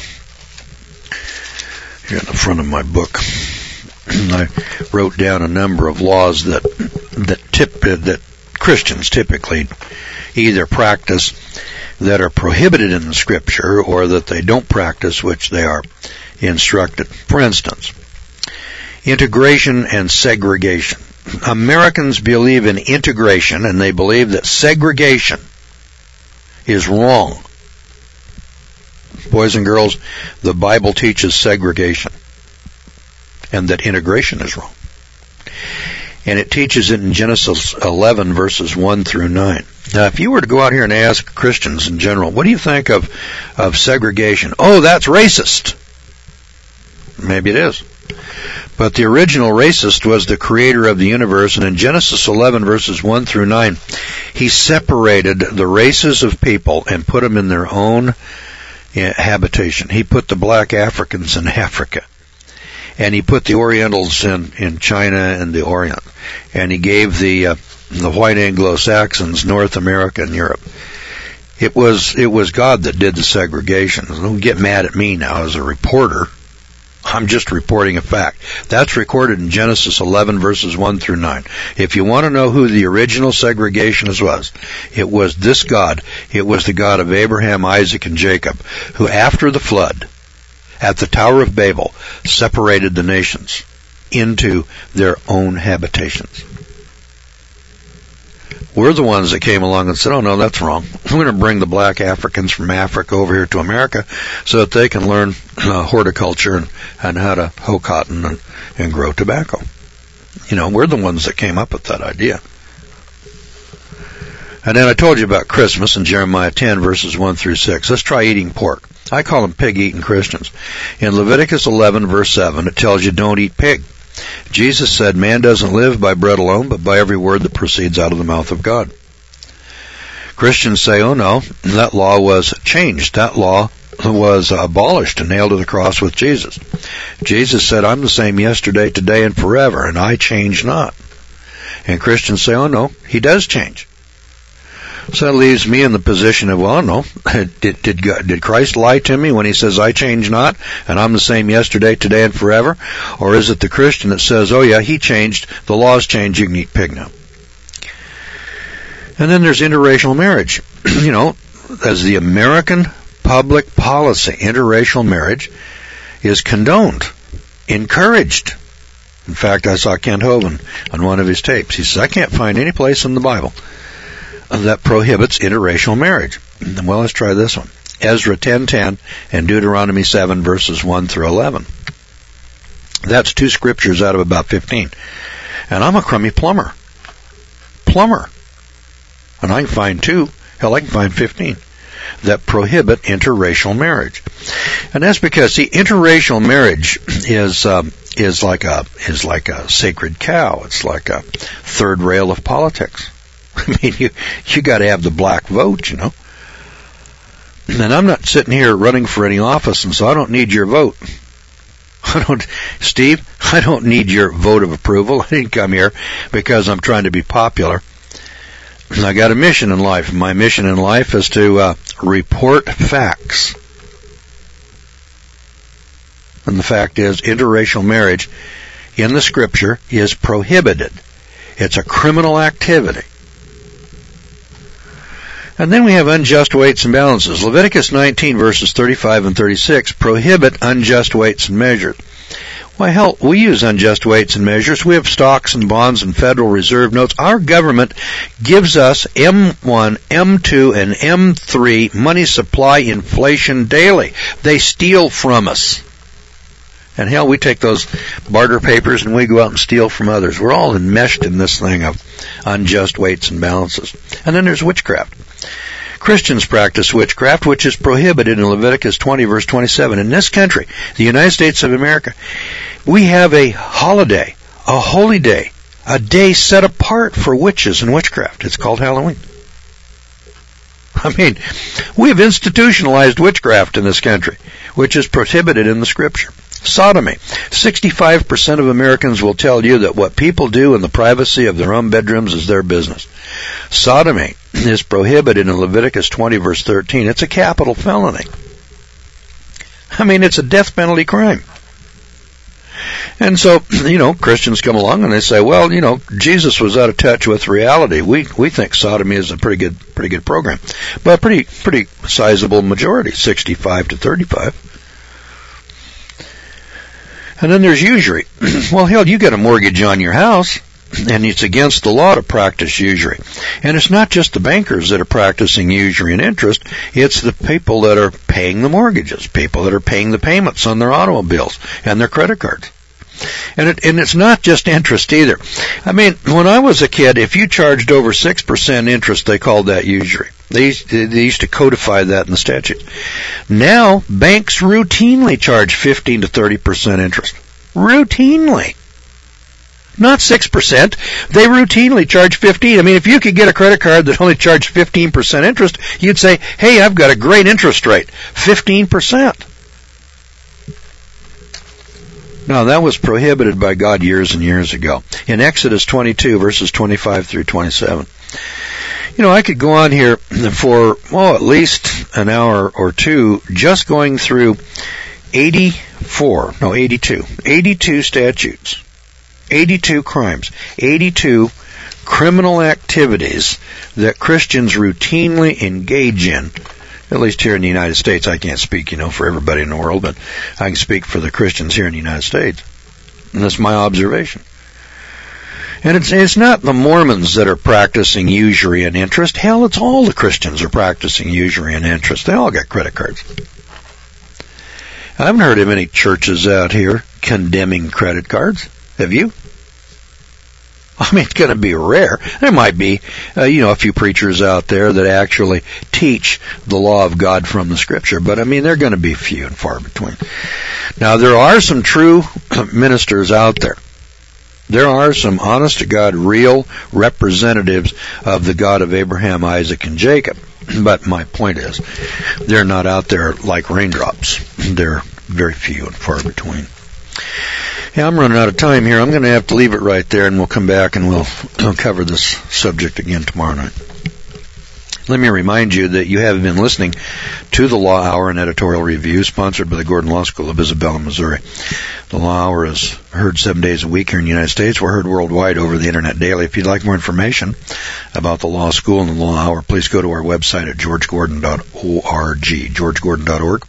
Here in the front of my book, I wrote down a number of laws that Christians typically either practice that are prohibited in the Scripture, or that they don't practice, which they are instructed. For instance, integration and segregation. Americans believe in integration, and they believe that segregation is wrong. Boys and girls, the Bible teaches segregation, and that integration is wrong. And it teaches it in Genesis 11, verses 1 through 9. Now, if you were to go out here and ask Christians in general, what do you think of segregation? Oh, that's racist. Maybe it is. But the original racist was the creator of the universe, and in Genesis 11, verses 1 through 9, he separated the races of people and put them in their own habitation. He put the black Africans in Africa. And he put the Orientals in China and the Orient. And he gave the white Anglo-Saxons North America and Europe. It was God that did the segregation. Don't get mad at me now as a reporter. I'm just reporting a fact. That's recorded in Genesis 11, verses 1 through 9. If you want to know who the original segregationist was, it was this God. It was the God of Abraham, Isaac, and Jacob, who after the flood, at the Tower of Babel, separated the nations into their own habitations. We're the ones that came along and said, oh no, that's wrong. We're going to bring the black Africans from Africa over here to America so that they can learn horticulture and how to hoe cotton and grow tobacco. You know, we're the ones that came up with that idea. And then I told you about Christmas in Jeremiah 10, verses 1 through 6. Let's try eating pork. I call them pig-eating Christians. In Leviticus 11, verse 7, it tells you don't eat pig. Jesus said, man doesn't live by bread alone, but by every word that proceeds out of the mouth of God. Christians say, oh no, that law was changed. That law was abolished and nailed to the cross with Jesus. Jesus said, I'm the same yesterday, today, and forever, and I change not. And Christians say, oh no, he does change. So that leaves me in the position of, well, no, did Christ lie to me when he says, I change not, and I'm the same yesterday, today, and forever? Or is it the Christian that says, oh yeah, he changed, the laws changed, you can eat pig now? And then there's interracial marriage. You know, as the American public policy, interracial marriage is condoned, encouraged. In fact, I saw Kent Hovind on one of his tapes. He says, I can't find any place in the Bible that prohibits interracial marriage. Well, let's try this one. Ezra 10:10 and Deuteronomy 7, verses 1 through 11. That's 2 scriptures out of about 15. And I'm a crummy plumber. And I can find 2, hell, I can find 15, that prohibit interracial marriage. And that's because, see, interracial marriage is like a sacred cow. It's like a third rail of politics. I mean, you got to have the black vote, you know. And I'm not sitting here running for any office, and so I don't need your vote. Steve, I don't need your vote of approval. I didn't come here because I'm trying to be popular. I got a mission in life. My mission in life is to report facts. And the fact is, interracial marriage in the Scripture is prohibited. It's a criminal activity. And then we have unjust weights and balances. Leviticus 19 verses 35 and 36 prohibit unjust weights and measures. Why, hell, we use unjust weights and measures. We have stocks and bonds and Federal Reserve notes. Our government gives us M1, M2, and M3 money supply inflation daily. They steal from us. And hell, we take those barter papers and we go out and steal from others. We're all enmeshed in this thing of unjust weights and balances. And then there's witchcraft. Christians practice witchcraft, which is prohibited in Leviticus 20, verse 27. In this country, the United States of America, we have a holiday, a holy day, a day set apart for witches and witchcraft. It's called Halloween. I mean, we have institutionalized witchcraft in this country, which is prohibited in the Scripture. Sodomy. 65% of Americans will tell you that what people do in the privacy of their own bedrooms is their business. Sodomy is prohibited in Leviticus 20, verse 13. It's a capital felony. I mean, it's a death penalty crime. And so, Christians come along and they say, well, Jesus was out of touch with reality. We think sodomy is a pretty good program. But a pretty sizable majority, 65 to 35. And then there's usury. Well, hell, you get a mortgage on your house, and it's against the law to practice usury. And it's not just the bankers that are practicing usury and interest, it's the people that are paying the mortgages, people that are paying the payments on their automobiles and their credit cards. And it's not just interest either. I mean, when I was a kid, if you charged over 6% interest, they called that usury. They used to codify that in the statutes. Now, banks routinely charge 15 to 30% interest. Routinely. Not 6%. They routinely charge 15. I mean, if you could get a credit card that only charged 15% interest, you'd say, hey, I've got a great interest rate. 15%. Now, that was prohibited by God years and years ago. In Exodus 22, verses 25 through 27. I could go on here for, at least an hour or two just going through 82 statutes, 82 crimes, 82 criminal activities that Christians routinely engage in. At least here in the United States. I can't speak, for everybody in the world, but I can speak for the Christians here in the United States. And that's my observation. And it's not the Mormons that are practicing usury and interest. Hell, it's all the Christians are practicing usury and interest. They all got credit cards. I haven't heard of any churches out here condemning credit cards. Have you? I mean, it's going to be rare. There might be, a few preachers out there that actually teach the law of God from the Scripture, but I mean, they're going to be few and far between. Now, there are some true ministers out there. There are some honest-to-God, real representatives of the God of Abraham, Isaac, and Jacob. But my point is, they're not out there like raindrops. They're very few and far between. Yeah, I'm running out of time here. I'm going to have to leave it right there, and we'll come back and we'll cover this subject again tomorrow night. Let me remind you that you have been listening to the Law Hour, an editorial review sponsored by the Gordon Law School of Isabella, Missouri. The Law Hour is heard 7 days a week here in the United States. We're heard worldwide over the Internet daily. If you'd like more information about the Law School and the Law Hour, please go to our website at georgegordon.org, georgegordon.org.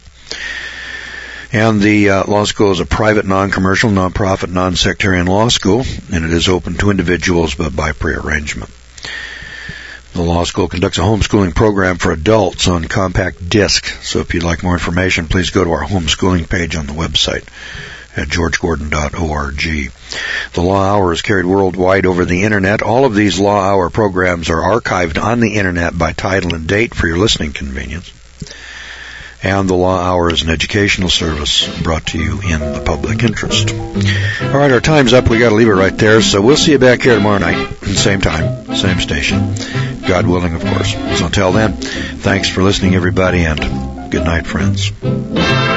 And the law school is a private, non-commercial, non-profit, non-sectarian law school, and it is open to individuals but by prearrangement. The law school conducts a homeschooling program for adults on compact disc. So if you'd like more information, please go to our homeschooling page on the website at georgegordon.org. The Law Hour is carried worldwide over the Internet. All of these Law Hour programs are archived on the Internet by title and date for your listening convenience. And the Law Hour is an educational service brought to you in the public interest. All right, our time's up. We got to leave it right there. So we'll see you back here tomorrow night, same time, same station. God willing, of course. So until then, thanks for listening, everybody, and good night, friends.